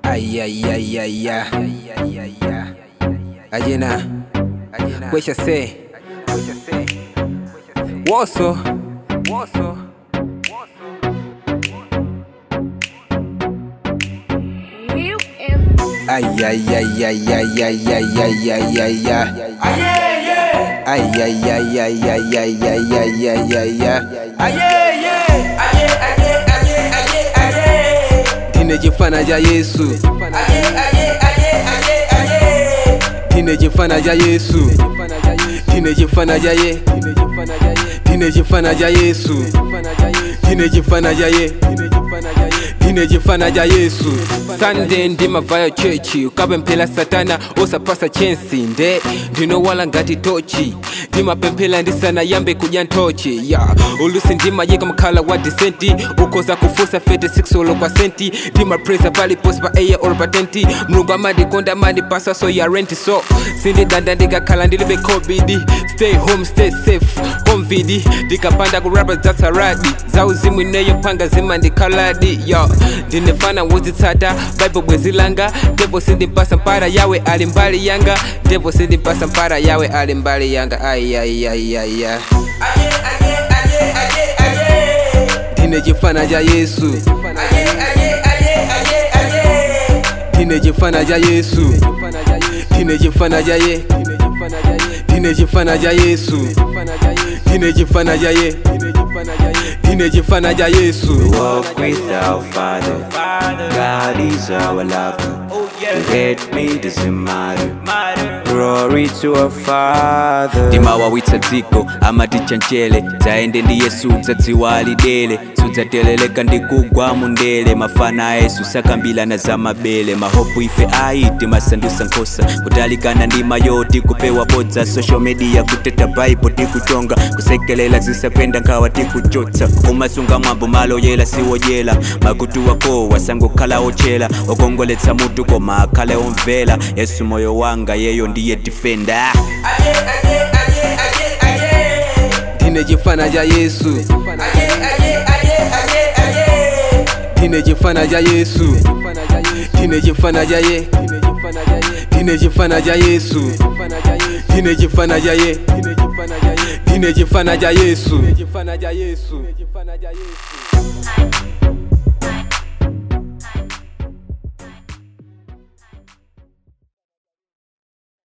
Ay, ay, ay, ay, ay. Ajena. Quesha say. Woso. Ay, ay, ay, ay, ay, ay, ay, ay, ay, ay, ay. Ay, ay, ay, ay, ay, ay, ay, ay, ay, ay, ay. Tinejifana ja Yesu. Tinejifana ja Yesu. Tinejifana ja ye. Tinejifana ja Yesu. Tinejifana ja ye. Tinejifana ja Yesu. Sunday ndima vaya chechi ukabe mpela satana osapasa chensi nde ndino wala ngati tochi ndima pempela ndisana yambe kujantochi ya ulusi ndima yeka mkala wa disenti ukoza kufusa fete 6 olo kwa senti ndima presa pali post pa aya or patenti mlungu amadi konda madi pasa so ya renti so sindi danda ndika kala ndilibe COVID stay home stay safe home vidi ndika panda ku rappers that's a radi za uzimu ineyo panga zima ndikaladi ya ndinefana wuzitata Bible bwezilanga Devo sindi mpasa mpara yawe alimbali yanga Devo sindi mpasa mpara yawe alimbali yanga ay ay ay ay ay Tinejifana ja Yesu Tinejifana ja Yesu Tinejifana ja ye Tinejifana ja Yesu Tinejifana ja ye Tinejifana ja Yesu. We walk with our Father. God is our lover. You hate me, doesn't matter. Glory to our Father. Timawa witsadziko amatichanchele zaende ndi Yesu dzadziwalidele sudzateleleka ndikugwa mundele mafana a Yesu sakambilana za mabele mahopu ife aiti masandusa nkhosa kutalikana ndima yoti kupewa bodza social media kuteta Bible tikuchonga kusekelela zisakwenda nkhawa tikuchotsa umasunga mwambo maloyela siwoyela makutu wako wasangokhala ochela okongoletsa mutu koma akhale omvela Yesu moyo wanga yeyo ndiye defender. Tinejifana ja Yesu. Tinejifana ja Yesu. Tinejifana ja ye. Tinejifana ja Yesu. Tinejifana ja ye. Tinejifana ja Yesu.